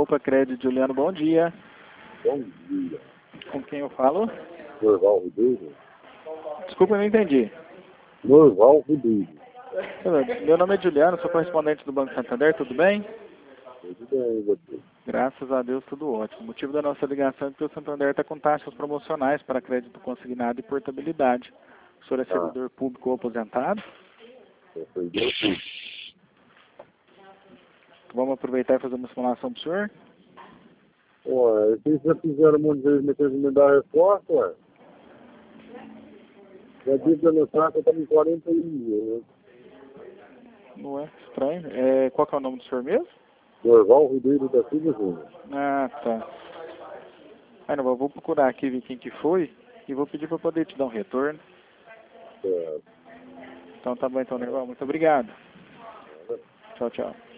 Copa Crédito, Juliano, bom dia. Bom dia. Com quem eu falo? Norval Ribeiro. Desculpa, eu não entendi. Norval Ribeiro. Meu nome é Juliano, sou correspondente do Banco Santander, tudo bem? Tudo bem, você? Graças a Deus, tudo ótimo. O motivo da nossa ligação é que o Santander está com taxas promocionais para crédito consignado e portabilidade. O senhor é servidor público ou aposentado? Eu sou público. Vamos aproveitar e fazer uma simulação para o senhor? Ué, vocês já fizeram um monte de vezes, mas me dar a resposta, ué? A dívida no saco está em 41 mil. Não é? Estranho. Qual que é o nome do senhor mesmo? Norval Ribeiro da Silva Júnior. Ah, tá. Aí não, eu vou procurar aqui ver quem que foi e vou pedir para poder te dar um retorno. Certo. Então tá bom então, Nerval. Muito obrigado. Tchau, tchau.